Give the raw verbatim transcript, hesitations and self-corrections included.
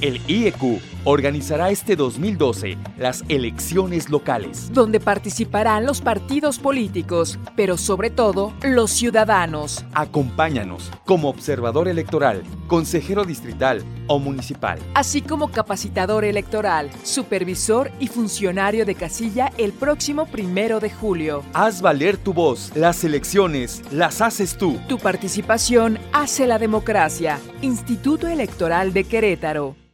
El I E Q organizará este dos mil doce las elecciones locales, donde participarán los partidos políticos, pero sobre todo los ciudadanos. Acompáñanos como observador electoral, consejero distrital o municipal, así como capacitador electoral, supervisor y funcionario de casilla el próximo primero de julio. Haz valer tu voz. Las elecciones las haces tú. Tu participación hace la democracia. Instituto Electoral de Querétaro.